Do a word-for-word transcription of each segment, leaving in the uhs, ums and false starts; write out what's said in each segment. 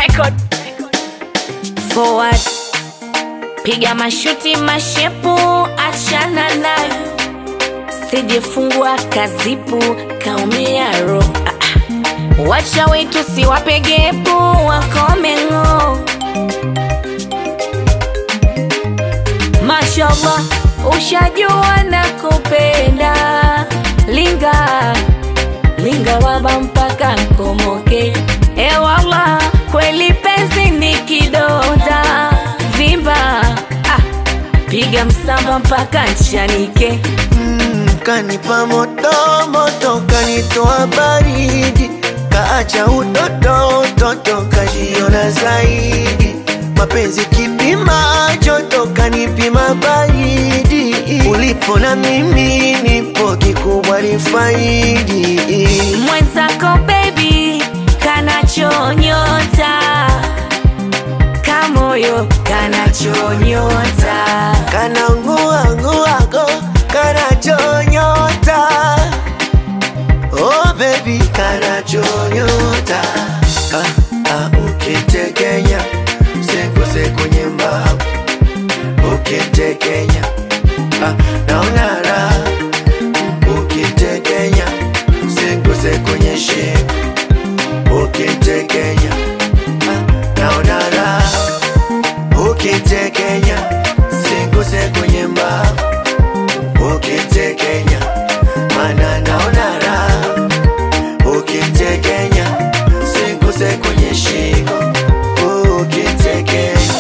record. Forward, piga mashuti mashepu, achana nayo, sijifungua kazipu, kaumia roho. ah, ah. Wacha wetu si wapegepu, wakome ngo. Mashallah, ushajua na kupenda. Linga, linga waba mpaka nkomoke. E wallah, kweli penzi ni kidonda. Vimba, ah, piga msamba mpaka nchanike. mm, Kanipa moto moto, kanitoa baridi, kaacha utoto utoto, kajiona zaidi. Mapenzi kipima joto, kanipima baridi. Ulipo na mimi nipo, kikubwa ni faidi. Mwenzako baby, kanachonyota, kamoyo kanachonyota, Kanangua ngua go, kanachonyota. Oh baby, kanachonyota. Ah, ah, ukitekenya sekose kwenye mbavu. Ukitekenya ah, naona raha. Ukitekenya sekose kwenye shingo. Ukitekenya ah, naona raha. Ukitekenya sekose kwenye mbavu. Ukitekenya mana naona raha. Ukitekenya sekose kwenye shingo. Ukitekenya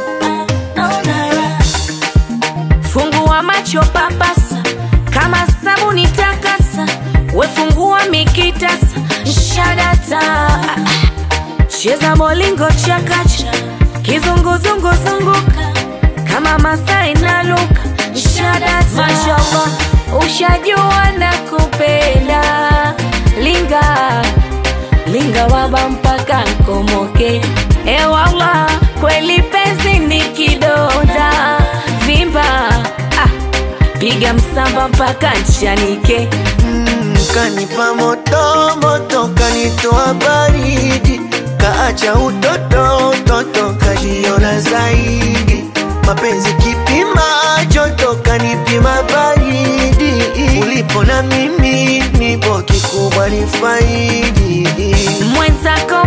fungua macho papasa, kama sabuni takasa, wefungua mikitasa, shadata. Cheza molingo chakacha, kizunguzungu zunguka, kama Masai na luka, shadata. Mashallah, ushajua na kupenda. Linga, linga waba mpaka nkomoke. E wallah, kweli penzi ni kidonda. Vimba, ah, piga msamba mpaka nchanike. mm, Kanipa moto moto, kanitoa baridi, kaacha utoto utoto, kajiona zaidi. Mapenzi kipima joto, kanipima baridi. Ulipo na mimi nipo, kikubwa ni faidi. Mwenzako